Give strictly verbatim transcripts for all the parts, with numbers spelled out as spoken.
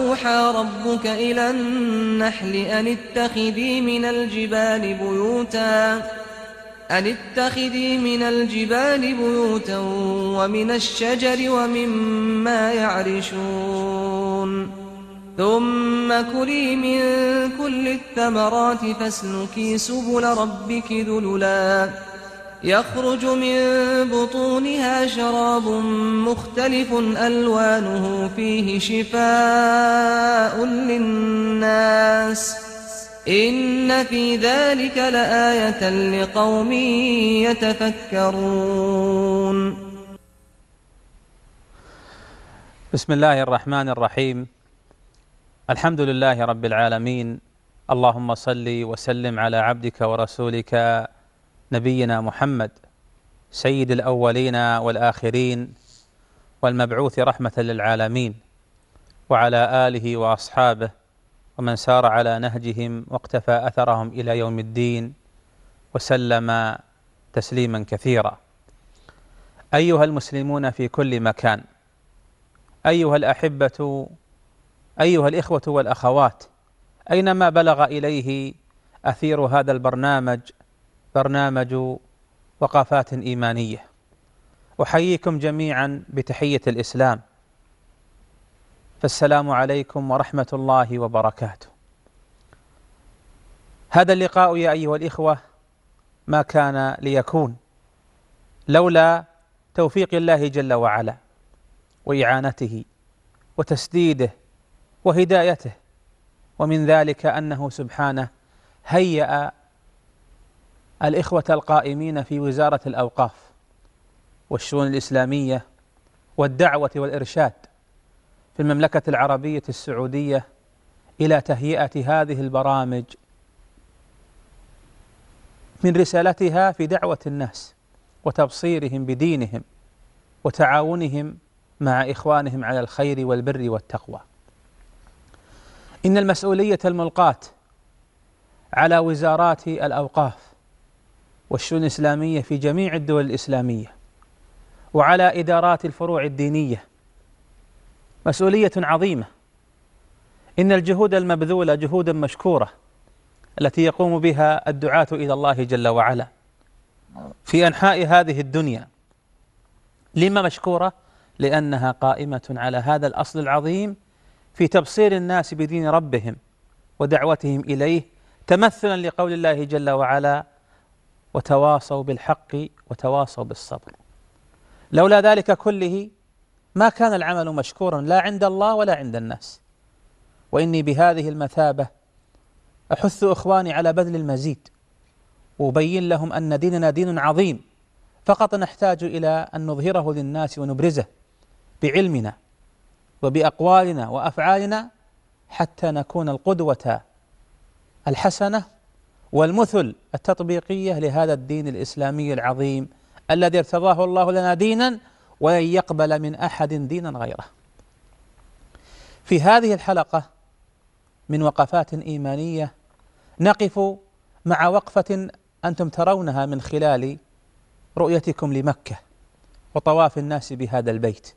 وأوحى ربك إلى النحل أن اتخذي من الجبال بيوتا أن اتخذي من الجبال بيوتا ومن الشجر ومما يعرشون ثم كلي من كل الثمرات فاسلكي سبل ربك ذللا يخرج من بطونها شراب مختلف ألوانه فيه شفاء للناس إن في ذلك لآية لقوم يتفكرون. بسم الله الرحمن الرحيم. الحمد لله رب العالمين، اللهم صل وسلم على عبدك ورسولك نبينا محمد سيد الأولين والآخرين والمبعوث رحمة للعالمين، وعلى آله وأصحابه ومن سار على نهجهم واقتفى أثرهم إلى يوم الدين وسلم تسليما كثيرا. أيها المسلمون في كل مكان، أيها الأحبة، أيها الإخوة والأخوات، أينما بلغ إليه أثير هذا البرنامج، برنامج وقفات إيمانية، أحييكم جميعا بتحية الإسلام، فالسلام عليكم ورحمة الله وبركاته. هذا اللقاء يا أيها الإخوة ما كان ليكون لولا توفيق الله جل وعلا وإعانته وتسديده وهدايته، ومن ذلك أنه سبحانه هيأ الإخوة القائمين في وزارة الأوقاف والشؤون الإسلامية والدعوة والإرشاد في المملكة العربية السعودية إلى تهيئة هذه البرامج من رسالتها في دعوة الناس وتبصيرهم بدينهم وتعاونهم مع إخوانهم على الخير والبر والتقوى. إن المسؤولية الملقاة على وزارات الأوقاف والشؤون الإسلامية في جميع الدول الإسلامية وعلى إدارات الفروع الدينية مسؤولية عظيمة. إن الجهود المبذولة جهود مشكورة التي يقوم بها الدعاة إلى الله جل وعلا في أنحاء هذه الدنيا. لما مشكورة؟ لأنها قائمة على هذا الأصل العظيم في تبصير الناس بدين ربهم ودعوتهم إليه، تمثلا لقول الله جل وعلا: وتواصوا بالحق وتواصوا بالصبر. لولا ذلك كله ما كان العمل مشكورا لا عند الله ولا عند الناس. وإني بهذه المثابة أحث إخواني على بذل المزيد، وأبين لهم أن ديننا دين عظيم، فقط نحتاج إلى أن نظهره للناس ونبرزه بعلمنا وبأقوالنا وأفعالنا حتى نكون القدوة الحسنة والمثل التطبيقية لهذا الدين الإسلامي العظيم الذي ارتضاه الله لنا دينا ولن يقبل من أحد دينا غيره. في هذه الحلقة من وقفات إيمانية نقف مع وقفة أنتم ترونها من خلال رؤيتكم لمكة وطواف الناس بهذا البيت،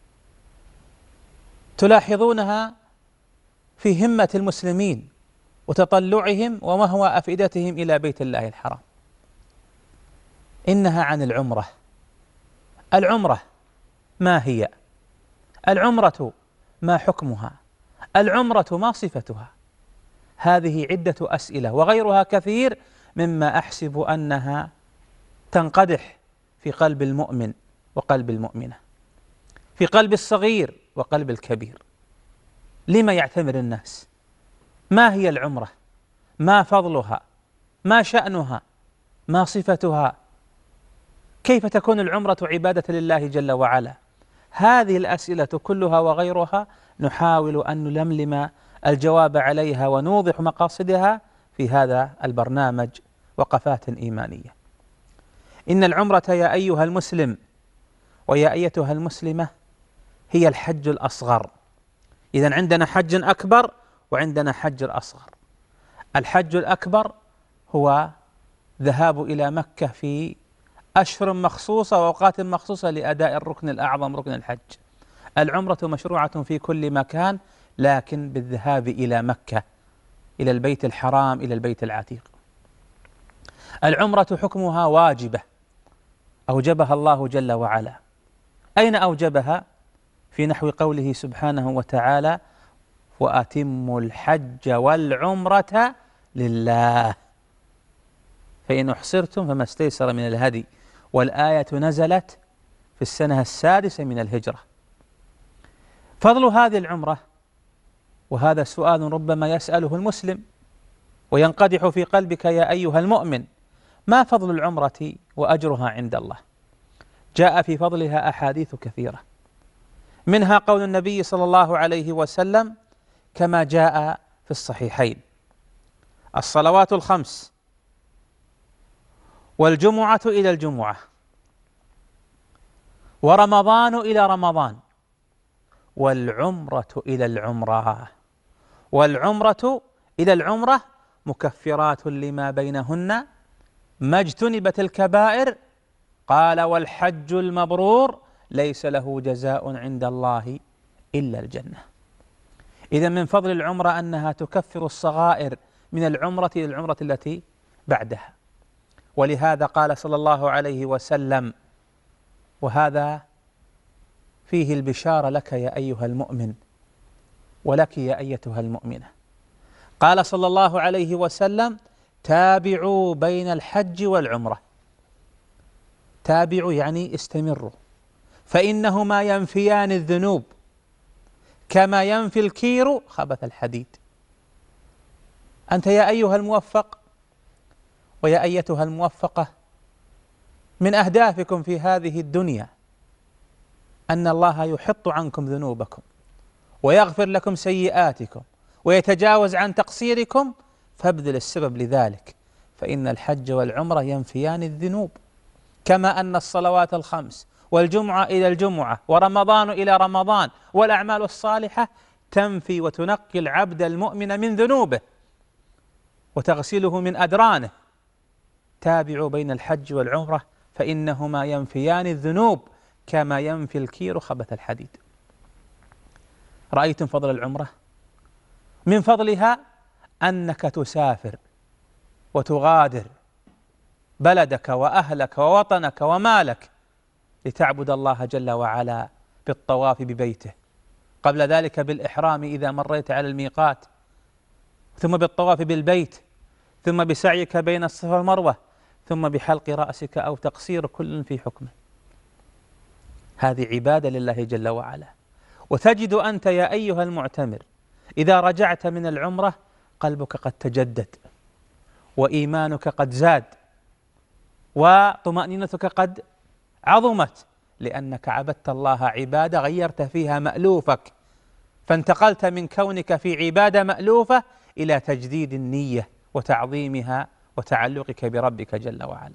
تلاحظونها في همة المسلمين وتطلعهم ومهوى أفئدتهم إلى بيت الله الحرام. إنها عن العمرة. العمرة ما هي؟ العمرة ما حكمها؟ العمرة ما صفتها؟ هذه عدة أسئلة وغيرها كثير مما أحسب أنها تنقدح في قلب المؤمن وقلب المؤمنة، في قلب الصغير وقلب الكبير. لما يعتمر الناس؟ ما هي العمرة؟ ما فضلها؟ ما شأنها؟ ما صفتها؟ كيف تكون العمرة عبادة لله جل وعلا؟ هذه الأسئلة كلها وغيرها نحاول أن نلملم الجواب عليها ونوضح مقاصدها في هذا البرنامج وقفات إيمانية. إن العمرة يا أيها المسلم ويا أيتها المسلمة هي الحج الأصغر. إذن عندنا حج أكبر وعندنا حج أصغر. الحج الأكبر هو ذهاب إلى مكة في أشهر مخصوصة وأوقات مخصوصة لأداء الركن الأعظم، ركن الحج. العمرة مشروعة في كل مكان لكن بالذهاب إلى مكة، إلى البيت الحرام، إلى البيت العتيق. العمرة حكمها واجبة أوجبها الله جل وعلا. أين أوجبها؟ في نحو قوله سبحانه وتعالى: وأتموا الحج والعمرة لله فإن أحصرتم فما استيسر من الهدي. والآية نزلت في السنة السادسة من الهجرة. فضل هذه العمرة، وهذا سؤال ربما يسأله المسلم وينقدح في قلبك يا أيها المؤمن: ما فضل العمرة وأجرها عند الله؟ جاء في فضلها أحاديث كثيرة، منها قول النبي صلى الله عليه وسلم كما جاء في الصحيحين: الصلوات الخمس، والجمعة إلى الجمعة، ورمضان إلى رمضان، والعمرة إلى العمرة، والعمرة إلى العمرة مكفرات لما بينهن ما اجتنبت الكبائر. قال: والحج المبرور ليس له جزاء عند الله إلا الجنة. إذا من فضل العمرة أنها تكفر الصغائر من العمرة إلى العمرة التي بعدها. ولهذا قال صلى الله عليه وسلم، وهذا فيه البشارة لك يا أيها المؤمن ولك يا أيتها المؤمنة، قال صلى الله عليه وسلم: تابعوا بين الحج والعمرة. تابعوا يعني استمروا، فإنهما ينفيان الذنوب كما ينفي الكير خبث الحديد. أنت يا أيها الموفق ويا أيتها الموفقة، من أهدافكم في هذه الدنيا أن الله يحط عنكم ذنوبكم ويغفر لكم سيئاتكم ويتجاوز عن تقصيركم، فابذل السبب لذلك، فإن الحج والعمرة ينفيان الذنوب، كما أن الصلوات الخمس والجمعة إلى الجمعة ورمضان إلى رمضان والأعمال الصالحة تنفي وتنقي العبد المؤمن من ذنوبه وتغسله من أدرانه. تابعوا بين الحج والعمرة فإنهما ينفيان الذنوب كما ينفي الكير خبث الحديد. رأيتم فضل العمرة؟ من فضلها أنك تسافر وتغادر بلدك وأهلك ووطنك ومالك لتعبد الله جل وعلا بالطواف ببيته، قبل ذلك بالإحرام إذا مريت على الميقات، ثم بالطواف بالبيت، ثم بسعيك بين الصفا والمروة، ثم بحلق رأسك أو تقصير، كل في حكمه. هذه عبادة لله جل وعلا. وتجد أنت يا أيها المعتمر إذا رجعت من العمرة قلبك قد تجدد، وإيمانك قد زاد، وطمأنينتك قد عظمت، لأنك عبدت الله عبادة غيرت فيها مألوفك، فانتقلت من كونك في عبادة مألوفة إلى تجديد النية وتعظيمها وتعلقك بربك جل وعلا.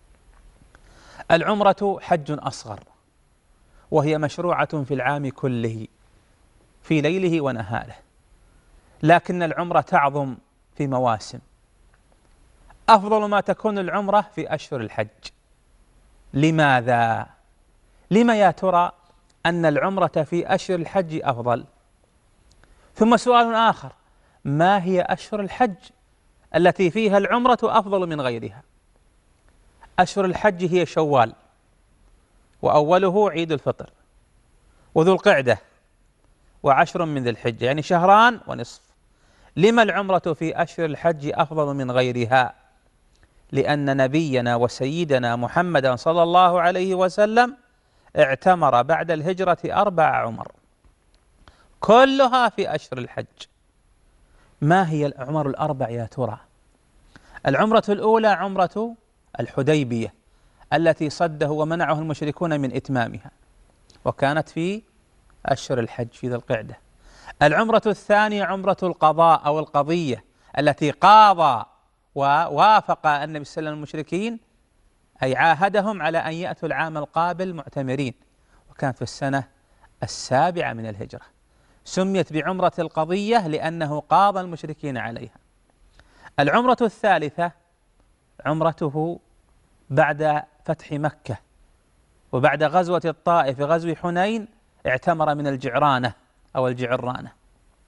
العمرة حج أصغر، وهي مشروعة في العام كله في ليله ونهاره، لكن العمرة تعظم في مواسم. أفضل ما تكون العمرة في أشهر الحج. لماذا؟ لما يا ترى أن العمرة في أشهر الحج أفضل؟ ثم سؤال آخر: ما هي أشهر الحج التي فيها العمرة أفضل من غيرها؟ أشهر الحج هي شوال، وأوله عيد الفطر، وذو القعدة، وعشر من ذي الحجة، يعني شهران ونصف. لما العمرة في أشهر الحج أفضل من غيرها؟ لأن نبينا وسيدنا محمدا صلى الله عليه وسلم اعتمر بعد الهجرة أربع عمر كلها في أشهر الحج. ما هي العمر الأربع يا ترى؟ العمرة الأولى عمرة الحديبية التي صده ومنعه المشركون من إتمامها، وكانت في أشهر الحج في ذي القعدة. العمرة الثانية عمرة القضاء أو القضية التي قاضى ووافق النبي صلى الله عليه وسلم المشركين، أي عاهدهم على أن يأتوا العام القابل معتمرين، وكانت في السنة السابعة من الهجرة. سميت بعمرة القضية لأنه قاضى المشركين عليها. العمرة الثالثة عمرته بعد فتح مكة وبعد غزوة الطائف غزو حنين، اعتمر من الجعرانة أو الجعرانة،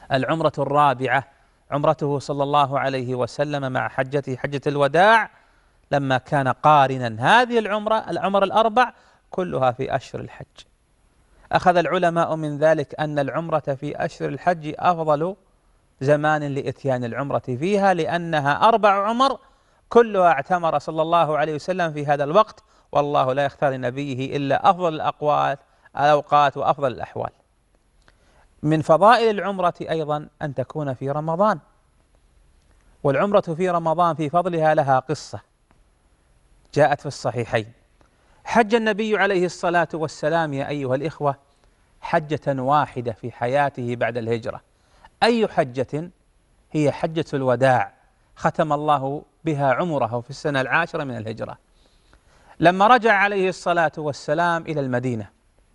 العمرة الرابعة عمرته صلى الله عليه وسلم مع حجته حجة الوداع لما كان قارنا. هذه العمرة العمر الأربع كلها في أشهر الحج. أخذ العلماء من ذلك أن العمرة في أشهر الحج أفضل زمان لإتيان العمرة فيها، لأنها أربع عمر كلها اعتمر صلى الله عليه وسلم في هذا الوقت، والله لا يختار لنبيه إلا أفضل الأقوال الأوقات وأفضل الأحوال. من فضائل العمرة أيضا أن تكون في رمضان، والعمرة في رمضان في فضلها لها قصة جاءت في الصحيحين. حج النبي عليه الصلاة والسلام يا أيها الإخوة حجة واحدة في حياته بعد الهجرة. أي حجة؟ هي حجة الوداع، ختم الله بها عمره في السنة العاشرة من الهجرة. لما رجع عليه الصلاة والسلام إلى المدينة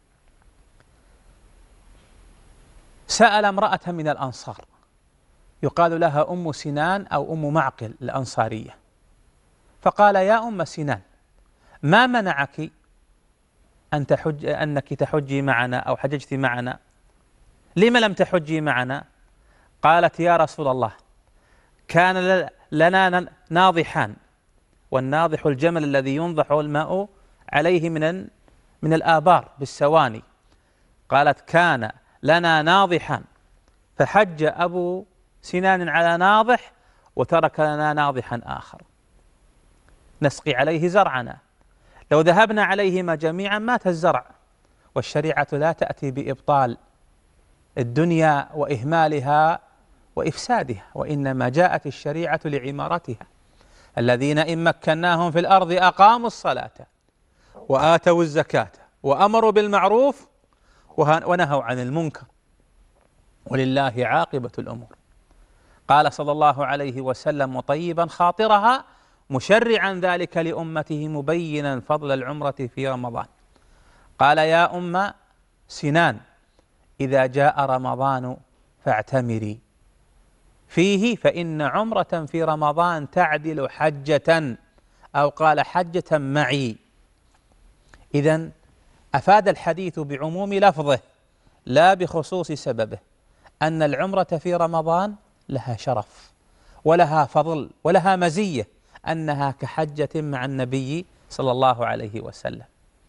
سأل امرأة من الأنصار يقال لها أم سنان أو أم معقل الأنصارية، فقال: يا أم سنان، ما منعك أن تحج أنك تحجي معنا أو حججت معنا؟ لما لم تحجي معنا؟ قالت: يا رسول الله، كان لنا ناضحان، والناضح الجمل الذي ينضح الماء عليه من من الآبار بالسواني. قالت: كان لنا ناضحان فحج أبو سنان على ناضح وترك لنا ناضحا آخر نسقي عليه زرعنا، لو ذهبنا عليهما جميعا مات الزرع، والشريعة لا تأتي بإبطال الدنيا وإهمالها وإفسادها، وإنما جاءت الشريعة لعمارتها. الذين إن مكناهم في الأرض أقاموا الصلاة وآتوا الزكاة وأمروا بالمعروف ونهوا عن المنكر ولله عاقبة الأمور. قال صلى الله عليه وسلم مطيبا خاطرها مشرعا ذلك لأمته مبينا فضل العمرة في رمضان. قال: يا أم سنان، إذا جاء رمضان فاعتمري فيه، فإن عمرة في رمضان تعدل حجة، أو قال حجة معي. إذن أفاد الحديث بعموم لفظه لا بخصوص سببه أن العمرة في رمضان لها شرف ولها فضل ولها مزية، أنها كحجة مع النبي صلى الله عليه وسلم.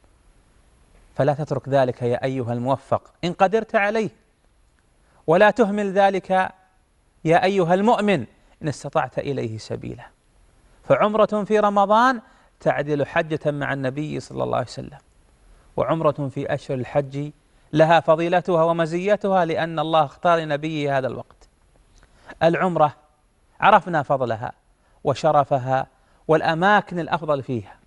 فلا تترك ذلك يا أيها الموفق إن قدرت عليه، ولا تهمل ذلك يا أيها المؤمن إن استطعت إليه سبيلا. فعمرة في رمضان تعدل حجة مع النبي صلى الله عليه وسلم، وعمرة في أشهر الحج لها فضيلتها ومزيتها لأن الله اختار لنبيه هذا الوقت. العمرة عرفنا فضلها وشرفها والأماكن الأفضل فيها.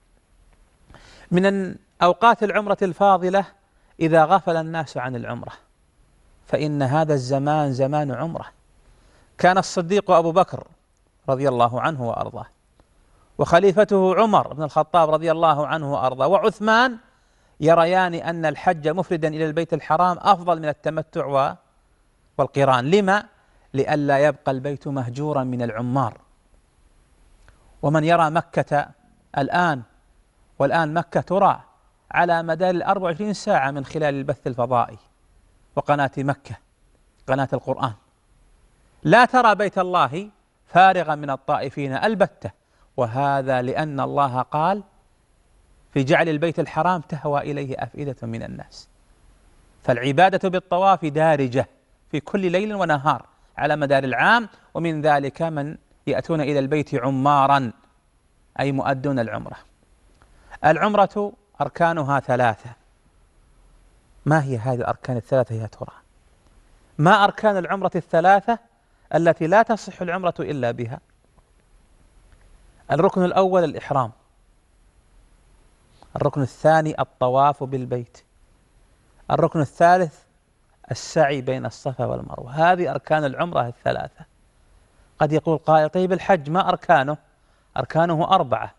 من أوقات العمرة الفاضلة إذا غفل الناس عن العمرة، فإن هذا الزمان زمان عمرة. كان الصديق أبو بكر رضي الله عنه وأرضاه، وخليفته عمر بن الخطاب رضي الله عنه وأرضاه، وعثمان يريان أن الحج مفردا إلى البيت الحرام أفضل من التمتع والقران. لما؟ لئلا يبقى البيت مهجورا من العمار. ومن يرى مكة الآن، والآن مكة ترى على مدار الأربع وعشرين ساعة من خلال البث الفضائي وقناة مكة قناة القرآن، لا ترى بيت الله فارغا من الطائفين البتة، وهذا لأن الله قال في جعل البيت الحرام تهوى إليه أفئدة من الناس. فالعبادة بالطواف دارجة في كل ليل ونهار على مدار العام، ومن ذلك من يأتون إلى البيت عمارا أي مؤدون العمرة. العمرة أركانها ثلاثة. ما هي هذه الأركان الثلاثة يا ترى؟ ما أركان العمرة الثلاثة التي لا تصح العمرة إلا بها؟ الركن الأول الإحرام، الركن الثاني الطواف بالبيت، الركن الثالث السعي بين الصفا والمروة. هذه أركان العمرة الثلاثة. قد يقول قائل: طيب الحج ما أركانه؟ أركانه أربعة: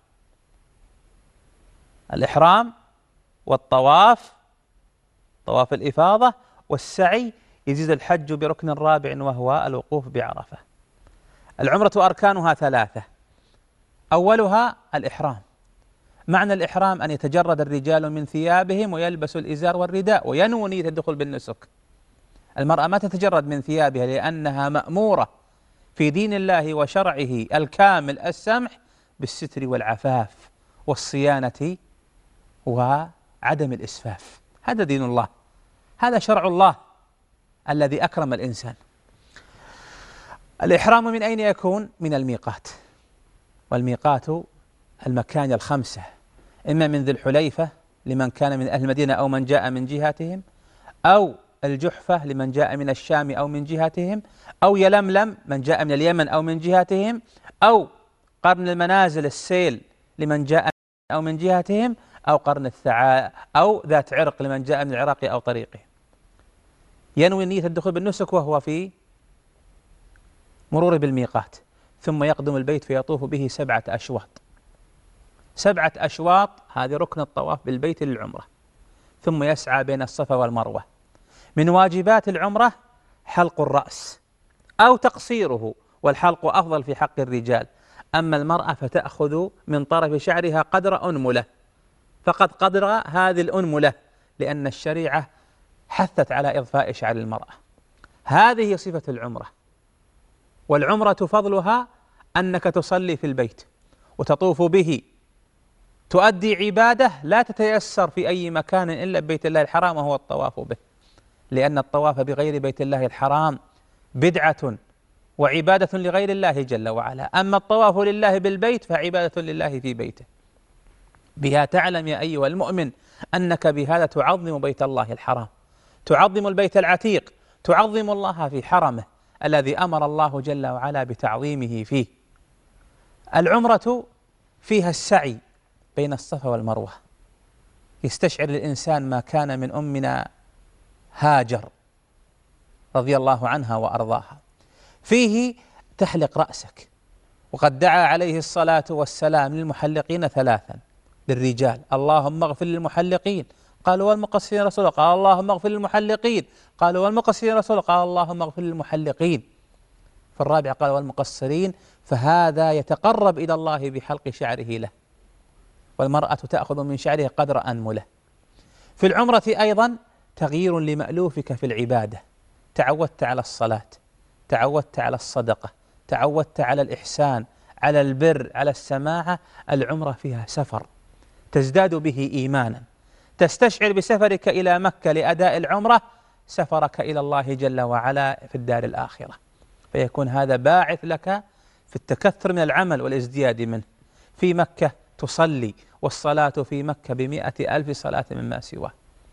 الإحرام والطواف، طواف الإفاضة، والسعي. يزيد الحج بركن رابع وهو الوقوف بعرفة. العمرة أركانها ثلاثة. أولها الإحرام. معنى الإحرام أن يتجرد الرجال من ثيابهم ويلبسوا الإزار والرداء وينووا نية الدخول بالنسك. المرأة ما تتجرد من ثيابها لأنها مأمورة في دين الله وشرعه الكامل السمح بالستر والعفاف والصيانة وعدم الإسفاف. هذا دين الله، هذا شرع الله الذي أكرم الإنسان. الإحرام من أين يكون؟ من الميقات، والميقات المكان الخمسة، إما من ذي الحليفة لمن كان من أهل المدينة أو من جاء من جهتهم، أو الجحفة لمن جاء من الشام أو من جهتهم، أو يلملم من جاء من اليمن أو من جهتهم، أو قرن المنازل السيل لمن جاء أو من جهتهم، أو قرن الثعا أو ذات عرق لمن جاء من العراق أو طريقه. ينوي نية الدخول بالنسك وهو في مرور بالميقات، ثم يقدم البيت فيطوف به سبعة أشواط. سبعة أشواط هذه ركن الطواف بالبيت للعمرة، ثم يسعى بين الصفا والمروة. من واجبات العمرة حلق الرأس أو تقصيره، والحلق أفضل في حق الرجال، أما المرأة فتأخذ من طرف شعرها قدر أنملة، فقد قدر هذه الأنملة، لأن الشريعة حثت على إضفاء شعر المرأة. هذه صفة العمرة. والعمرة فضلها أنك تصلي في البيت وتطوف به، تؤدي عبادة لا تتيسر في أي مكان إلا ببيت الله الحرام وهو الطواف به، لأن الطواف بغير بيت الله الحرام بدعة وعبادة لغير الله جل وعلا، أما الطواف لله بالبيت فعبادة لله في بيته. بها تعلم يا أيها المؤمن أنك بهذا تعظم بيت الله الحرام، تعظم البيت العتيق، تعظم الله في حرمه الذي أمر الله جل وعلا بتعظيمه فيه. العمرة فيها السعي بين الصفا والمروة، يستشعر الإنسان ما كان من أمنا هاجر رضي الله عنها وأرضاها. فيه تحلق رأسك، وقد دعا عليه الصلاة والسلام للمحلقين ثلاثا للرجال: اللهم اغفر للمحلقين، قالوا والمقصرين رسول الله، قال اللهم اغفر للمحلقين، قالوا والمقصرين رسول الله، قال اللهم اغفر للمحلقين. في الرابع قال والمقصرين، فهذا يتقرب إلى الله بحلق شعره له، والمرأة تأخذ من شعره قدر أنمله. في العمرة أيضا تغيير لمألوفك في العبادة، تعودت على الصلاة، تعودت على الصدقة، تعودت على الإحسان، على البر، على السماعة. العمرة فيها سفر تزداد به إيمانا، تستشعر بسفرك إلى مكة لأداء العمرة سفرك إلى الله جل وعلا في الدار الآخرة، فيكون هذا باعث لك في التكثر من العمل والازدياد منه. في مكة تصلي، والصلاة في مكة بمئة ألف صلاة مما سواه.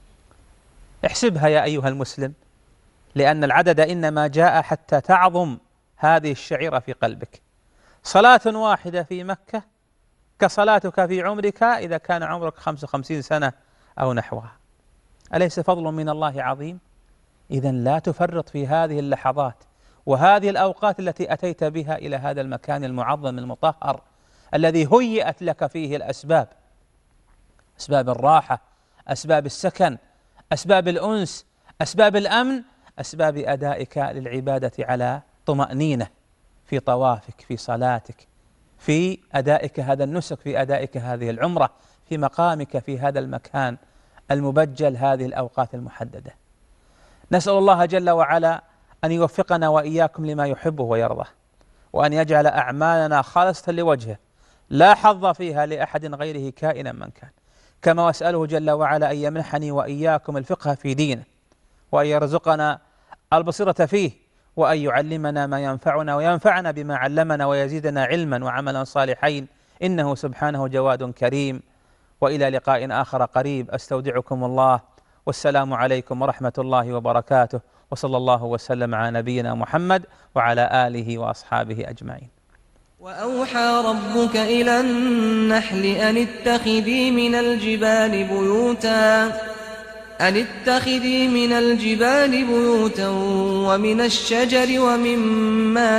احسبها يا أيها المسلم، لأن العدد إنما جاء حتى تعظم هذه الشعيرة في قلبك. صلاة واحدة في مكة كصلاتك في عمرك إذا كان عمرك خمسة وخمسين سنة أو نحوها. أليس فضل من الله عظيم؟ إذن لا تفرط في هذه اللحظات وهذه الأوقات التي أتيت بها إلى هذا المكان المعظم المطهر الذي هيئت لك فيه الأسباب، أسباب الراحة، أسباب السكن، أسباب الأنس، أسباب الأمن، أسباب أدائك للعبادة على طمأنينة في طوافك، في صلاتك، في أدائك هذا النسك، في أدائك هذه العمرة، في مقامك في هذا المكان المبجل هذه الأوقات المحددة. نسأل الله جل وعلا أن يوفقنا وإياكم لما يحبه ويرضاه، وأن يجعل أعمالنا خالصة لوجهه لا حظ فيها لأحد غيره كائنا من كان. كما وأسأله جل وعلا أن يمنحني وإياكم الفقه في دينه، وأن يرزقنا البصيرة فيه، وأن يعلمنا ما ينفعنا وينفعنا بما علمنا، ويزيدنا علما وعملا صالحين، إنه سبحانه جواد كريم. وإلى لقاء آخر قريب، أستودعكم الله، والسلام عليكم ورحمة الله وبركاته، وصلى الله وسلم على نبينا محمد وعلى آله وأصحابه أجمعين. وأوحى ربك إلى النحل أن اتخذي من الجبال بيوتا أن اتخذي من الجبال بيوتا ومن الشجر ومما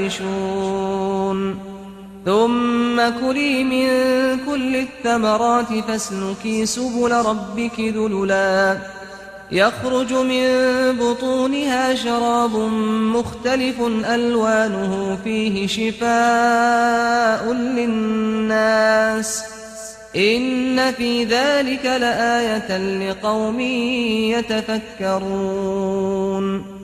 يعرشون ثم كلي من كل الثمرات فاسلكي سبل ربك ذللا يخرج من بطونها شراب مختلف ألوانه فيه شفاء للناس إن في ذلك لآية لقوم يتفكرون.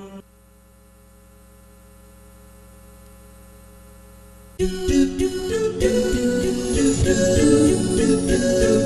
الدنيا